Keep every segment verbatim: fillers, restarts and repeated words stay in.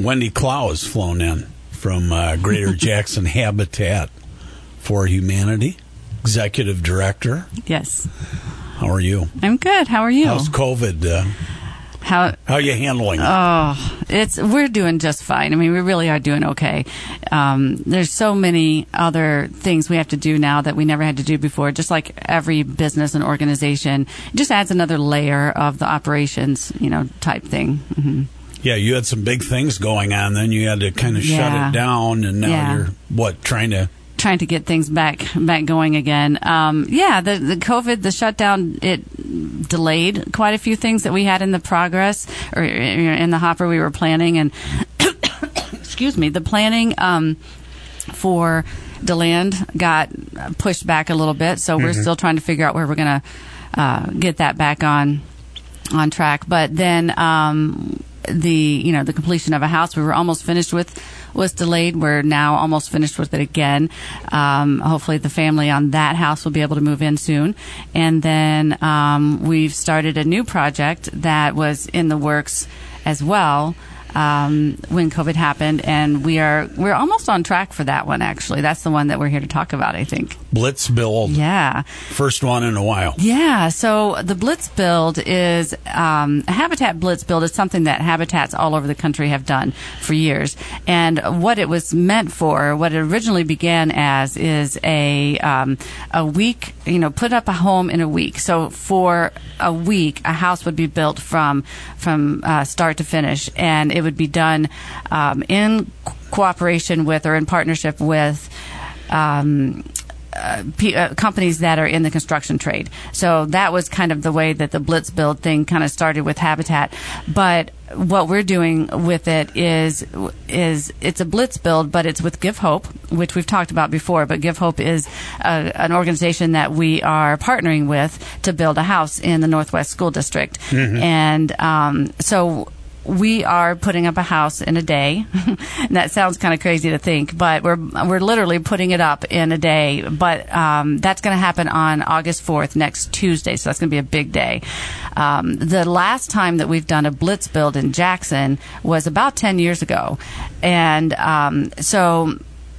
Wendy Clow has flown in from uh, Greater Jackson Habitat for Humanity, Executive Director. Yes. How are you? I'm good. How are you? How's COVID? Uh, How how are you handling it? Oh, it's we're doing just fine. I mean, we really are doing okay. Um, there's so many other things we have to do now that we never had to do before. Just like every business and organization, it just adds another layer of the operations, you know, type thing. Mm-hmm. Yeah, you had some big things going on. Then you had to kind of yeah. shut it down, and now yeah. you're what trying to. trying to get things back back going again. Um, yeah, the, the COVID, the shutdown, it delayed quite a few things that we had in the progress or in the hopper we were planning. And excuse me, the planning um, for DeLand got pushed back a little bit. So mm-hmm. we're still trying to figure out where we're going to uh, get that back on on track. But then um, the you know the completion of a house we were almost finished with was delayed. We're now almost finished with it again. Um, hopefully the family on that house will be able to move in soon. And then um, we've started a new project that was in the works as well um, when COVID happened, and we are we're almost on track for that one. Actually, that's the one that we're here to talk about, I think. Blitz build. Yeah. First one in a while. Yeah. So the Blitz build is um, a Habitat Blitz build is something that habitats all over the country have done for years. And what it was meant for, what it originally began as, is a um, a week. You know, put up a home in a week. So for a week, a house would be built from from uh, start to finish, and it would be done um, in cooperation with or in partnership with. Um, Uh, p- uh, companies that are in the construction trade. So that was kind of the way that the Blitz build thing kind of started with Habitat. But what we're doing with it is is it's a Blitz build, but it's with Give Hope, which we've talked about before. But Give Hope is a, an organization that we are partnering with to build a house in the Northwest School District. Mm-hmm. And um, so we are putting up a house in a day. And that sounds kind of crazy to think, but we're we're literally putting it up in a day. But um, that's going to happen on August fourth, next Tuesday, so that's going to be a big day. Um, the last time that we've done a Blitz build in Jackson was about ten years ago. And um, so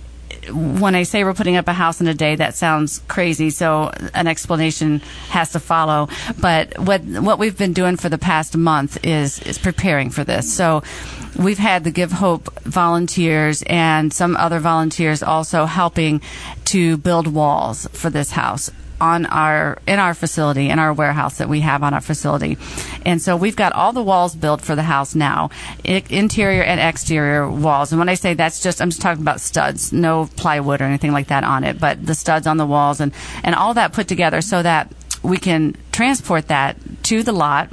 when I say we're putting up a house in a day, that sounds crazy, so an explanation has to follow. But what what we've been doing for the past month is is preparing for this. So we've had the Give Hope volunteers and some other volunteers also helping to build walls for this house on our in our facility, in our warehouse that we have on our facility. And so we've got all the walls built for the house now, I- interior and exterior walls. And when I say that's just, I'm just talking about studs, no plywood or anything like that on it, but the studs on the walls and, and all that put together so that we can transport that to the lot.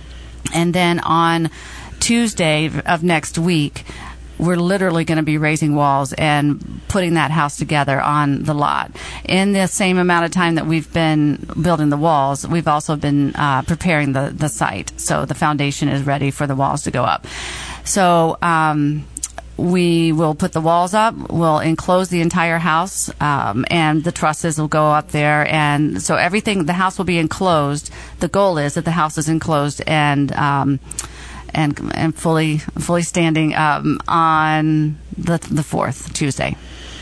And then on Tuesday of next week, we're literally going to be raising walls and putting that house together on the lot. In the same amount of time that we've been building the walls, we've also been uh, preparing the, the site. So the foundation is ready for the walls to go up. So um, we will put the walls up. We'll enclose the entire house, um, and the trusses will go up there. And so everything, the house will be enclosed. The goal is that the house is enclosed and um, and and fully fully standing um, on the the fourth, Tuesday.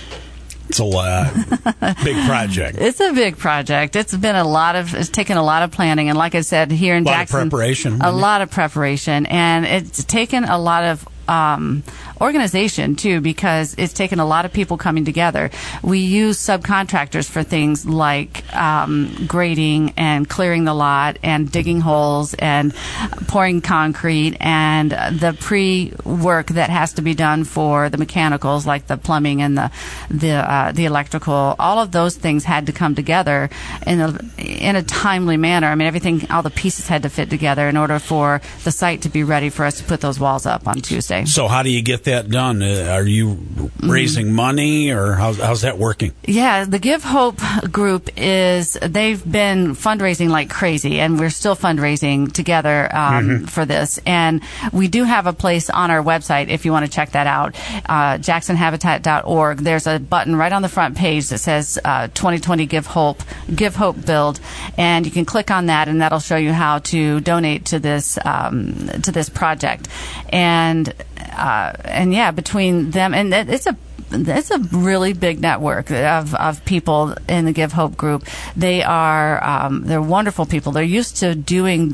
It's a lot. Big project. It's a big project. It's been a lot of, it's taken a lot of planning. And like I said, here in Jackson. A lot Jackson, of preparation. A lot of preparation. And it's taken a lot of um, organization, too, because it's taken a lot of people coming together. We use subcontractors for things like um, grading and clearing the lot and digging holes and pouring concrete and the pre-work that has to be done for the mechanicals, like the plumbing and the the uh, the electrical. All of those things had to come together in a in a timely manner. I mean, everything, all the pieces had to fit together in order for the site to be ready for us to put those walls up on Tuesday. So how do you get that done? Uh, are you raising mm-hmm. money, or how's, how's that working? Yeah, the Give Hope group is, they've been fundraising like crazy, and we're still fundraising together um, mm-hmm. for this. And we do have a place on our website if you want to check that out, uh, jackson habitat dot org. There's a button right on the front page that says uh, twenty twenty Give Hope, Give Hope Build, and you can click on that, and that'll show you how to donate to this um, to this project. And uh, and yeah, between them and it, it's a it's a really big network of, of people in the Give Hope group. They are um, they're wonderful people. They're used to doing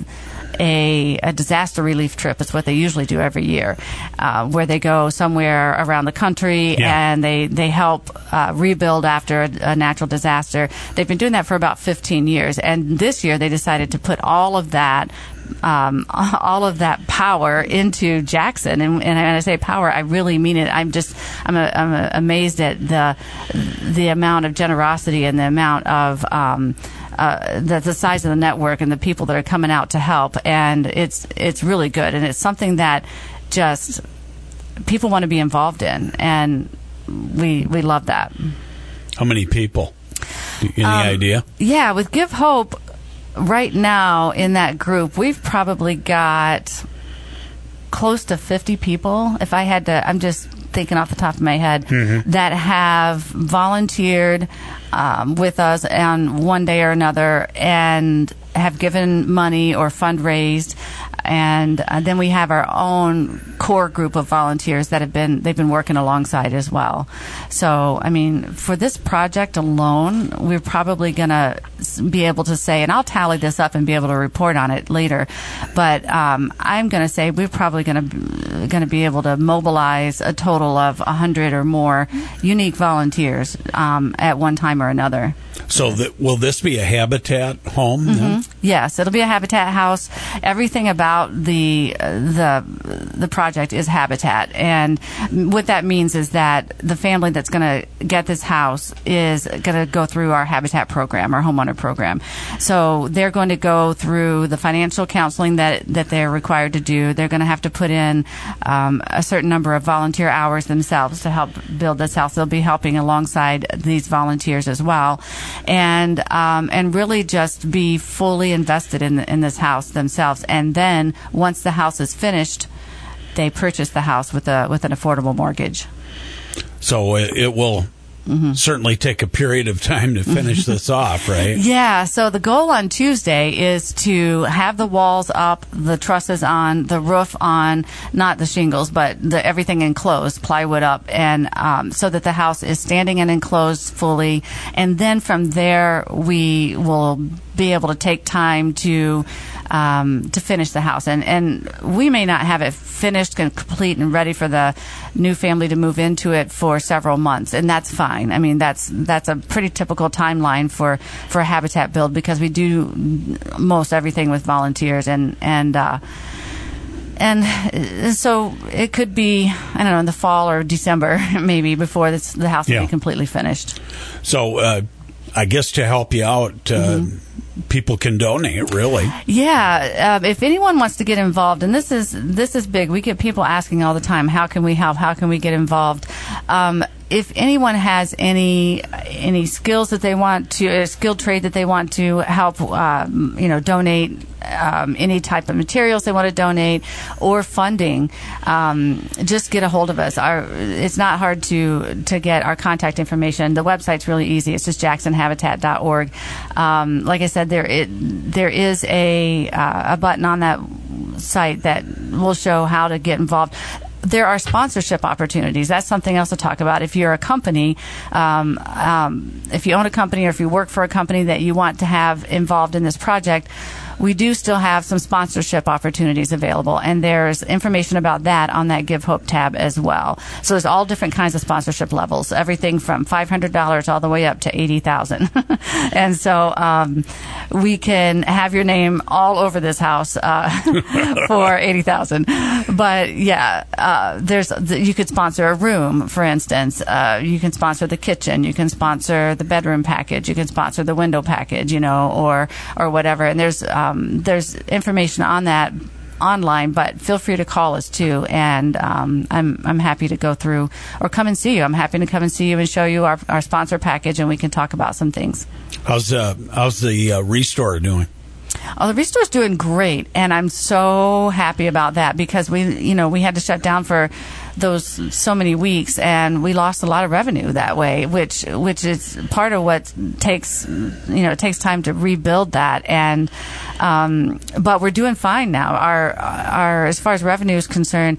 a, a disaster relief trip. It's what they usually do every year, uh, where they go somewhere around the country yeah. and they they help uh, rebuild after a, a natural disaster. They've been doing that for about fifteen years, and this year they decided to put all of that. Um, all of that power into Jackson, and, and when I say power, I really mean it. I'm just, I'm, a, I'm a, amazed at the the amount of generosity and the amount of um, uh, the, the size of the network and the people that are coming out to help, and it's it's really good, and it's something that just people want to be involved in, and we we love that. How many people? Any um, idea? Yeah, with Give Hope. Right now in that group, we've probably got close to fifty people. If I had to, I'm just thinking off the top of my head, mm-hmm. that have volunteered um, with us on one day or another and have given money or fundraised. And uh, then we have our own core group of volunteers that have been they've been working alongside as well. So, I mean, for this project alone, we're probably going to be able to say, and I'll tally this up and be able to report on it later, but um, I'm going to say we're probably going to going to be able to mobilize a total of one hundred or more unique volunteers um, at one time or another. So th- will this be a Habitat home? Mm-hmm. Then? Yes, it'll be a Habitat house. Everything about the uh, the the project is Habitat, and what that means is that the family that's going to get this house is going to go through our Habitat program, our homeowner program. So they're going to go through the financial counseling that that they're required to do. They're going to have to put in um, a certain number of volunteer hours themselves to help build this house. They'll be helping alongside these volunteers as well. And um, and really just be fully invested in in this house themselves. And then once the house is finished, they purchase the house with a with an affordable mortgage. So it, it will mm-hmm. certainly take a period of time to finish this off, right? Yeah. So the goal on Tuesday is to have the walls up, the trusses on, the roof on, not the shingles, but the everything enclosed, plywood up, and um, so that the house is standing and enclosed fully. And then from there, we will be able to take time to um, to finish the house. And, and we may not have it finished and complete and ready for the new family to move into it for several months, and that's fine. I mean, that's that's a pretty typical timeline for, for a Habitat build, because we do most everything with volunteers, and and uh, and so it could be, I don't know, in the fall or December maybe, before this, the house yeah. will be completely finished. So uh, I guess to help you out, uh, mm-hmm. people can donate, really. Yeah. Uh, if anyone wants to get involved, and this is this is big, we get people asking all the time, how can we help? How can we get involved? Um, if anyone has any any skills that they want to, a skilled trade that they want to help, um, you know, donate, um, any type of materials they want to donate, or funding, um, just get a hold of us. Our, it's not hard to to get our contact information. The website's really easy. It's just jackson habitat dot org. Um, like I said, there it, there is a uh, a button on that site that will show how to get involved. There are sponsorship opportunities. That's something else to talk about. If you're a company, um, um, if you own a company, or if you work for a company that you want to have involved in this project, we do still have some sponsorship opportunities available, and there's information about that on that Give Hope tab as well. So there's all different kinds of sponsorship levels, everything from five hundred dollars all the way up to eighty thousand dollars. And so um, we can have your name all over this house uh, for eighty thousand dollars. But yeah, uh, there's you could sponsor a room, for instance. Uh, you can sponsor the kitchen. You can sponsor the bedroom package. You can sponsor the window package, you know, or or whatever. And there's um, there's information on that online, but feel free to call us too, and um, I'm I'm happy to go through, or come and see you. I'm happy to come and see you and show you our our sponsor package, and we can talk about some things. How's uh how's the uh, Restore doing? Oh, the Restore's doing great, and I'm so happy about that, because we, you know, we had to shut down for those so many weeks, and we lost a lot of revenue that way, which which is part of what takes, you know, it takes time to rebuild that. And um, but we're doing fine now. Our our as far as revenue is concerned,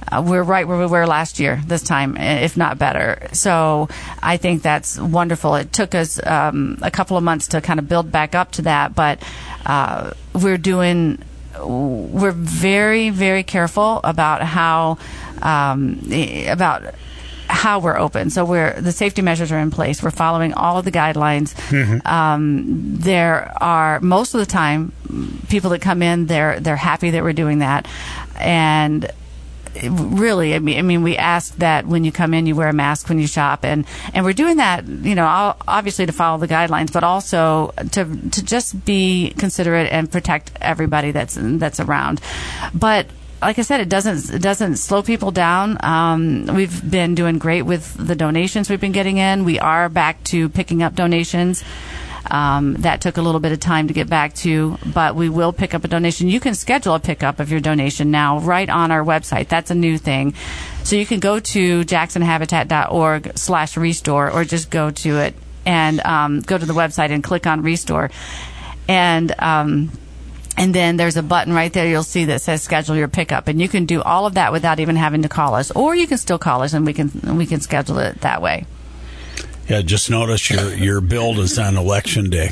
uh, we're right where we were last year this time, if not better. So I think that's wonderful. It took us um, a couple of months to kind of build back up to that, but uh, we're doing. We're very, very careful about how um, about how we're open. So we're the safety measures are in place. We're following all of the guidelines. Mm-hmm. Um, there are most of the time people that come in. They're they're happy that we're doing that, and really, I mean, I mean, we ask that when you come in, you wear a mask when you shop, and, and we're doing that, you know, obviously to follow the guidelines, but also to to just be considerate and protect everybody that's that's around. But like I said, it doesn't it doesn't slow people down. Um, we've been doing great with the donations we've been getting in. We are back to picking up donations. Um, that took a little bit of time to get back to, but we will pick up a donation. You can schedule a pickup of your donation now right on our website. That's a new thing. So you can go to jackson habitat dot org slash restore or just go to it and um, go to the website and click on restore. And um, and then there's a button right there you'll see that says schedule your pickup. And you can do all of that without even having to call us. Or you can still call us and we can we can schedule it that way. Yeah, just notice your, your build is on election day.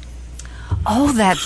Oh, that's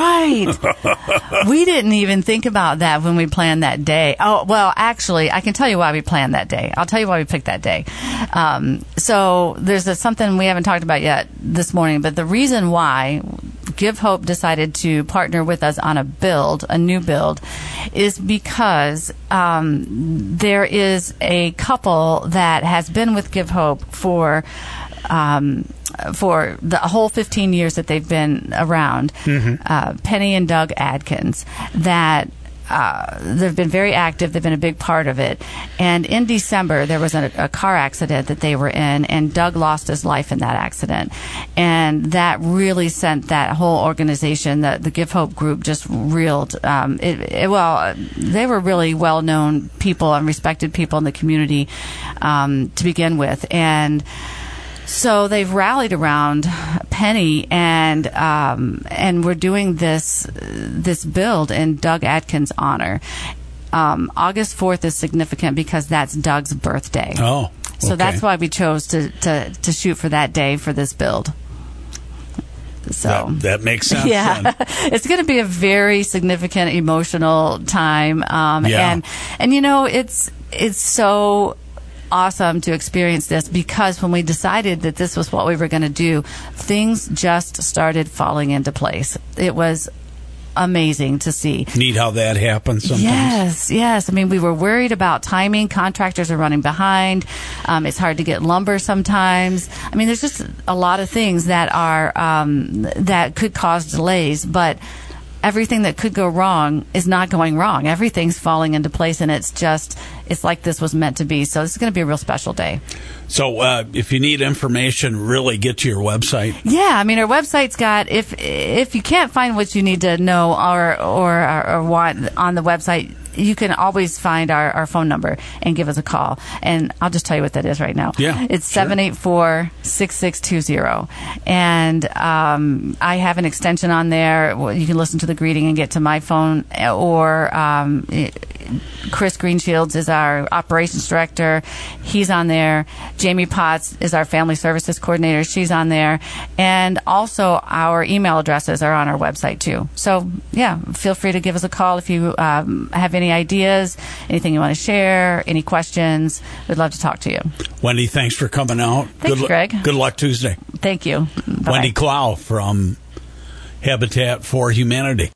right. We didn't even think about that when we planned that day. Oh, well, actually, I can tell you why we planned that day. I'll tell you why we picked that day. Um, so there's a, something we haven't talked about yet this morning, but the reason why Give Hope decided to partner with us on a build, a new build, is because um, there is a couple that has been with Give Hope for um, for the whole fifteen years that they've been around, mm-hmm. uh, Penny and Doug Adkins, that uh, they've been very active. They've been a big part of it. And in December, there was a, a car accident that they were in, and Doug lost his life in that accident. And that really sent that whole organization, the, the Give Hope group, just reeled. Um, it, it, well, they were really well-known people and respected people in the community um, to begin with. And so they've rallied around Penny, and um, and we're doing this this build in Doug Adkins' honor. Um, August fourth is significant because that's Doug's birthday. Oh, okay. So that's why we chose to, to, to shoot for that day for this build. So that, that makes sense. Yeah, it's going to be a very significant, emotional time. Um, yeah. and and you know, it's it's so awesome to experience this, because when we decided that this was what we were going to do, things just started falling into place. It was amazing to see. Neat how that happens sometimes. Yes, yes. I mean, we were worried about timing. Contractors are running behind. Um, it's hard to get lumber sometimes. I mean, there's just a lot of things that are um, that could cause delays, but everything that could go wrong is not going wrong. Everything's falling into place, and it's just, it's like this was meant to be. So this is going to be a real special day. So uh, if you need information, really get to your website. Yeah, I mean, our website's got, if if you can't find what you need to know or or, or want on the website, you can always find our, our phone number and give us a call. And I'll just tell you what that is right now. Yeah, it's sure. seven eight four, six six two zero. And um, I have an extension on there. You can listen to the greeting and get to my phone, or um, Chris Greenshields is our operations director. He's on there. Jamie Potts is our family services coordinator. She's on there. And also our email addresses are on our website too. So yeah, feel free to give us a call if you um, have any ideas, anything you want to share, any questions. We'd love to talk to you. Wendy, thanks for coming out. Thanks, good, Greg. Good luck Tuesday. Thank you. Bye-bye. Wendy Clow from Habitat for Humanity.